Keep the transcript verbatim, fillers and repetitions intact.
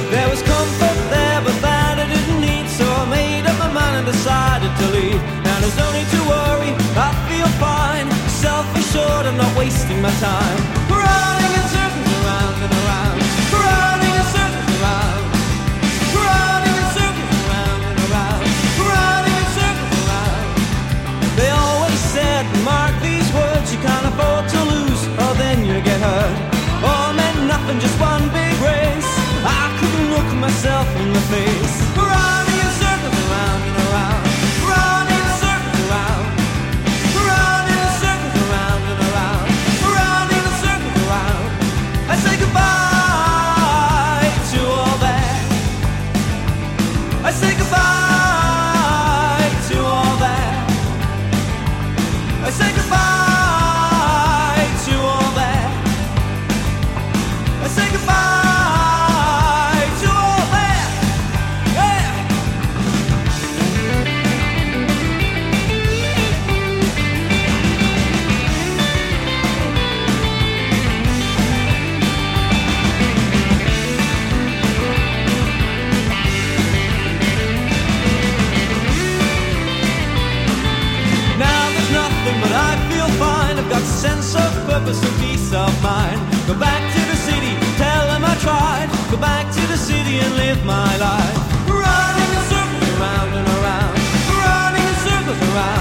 There was comfort there, but that I didn't need, so I made up my mind and decided to leave. Now there's no need to worry, I feel fine. Self-assured, I'm not wasting my time. Running in circles around and around, running in circles around, running in circles around and around, running in circles around. They always said, mark these words, you can't afford to lose, or then you get hurt. All meant nothing, just one big race. I couldn't look myself in the face. Running in circles around and around, running in circles around, running in circles around and around, running in circles around. I say goodbye to all that. I say goodbye to all that. I say goodbye to all that. I say goodbye. But I feel fine, I've got a sense of purpose and peace of mind. Go back to the city, tell them I tried. Go back to the city and live my life. Running in circles around and around, running in circles around.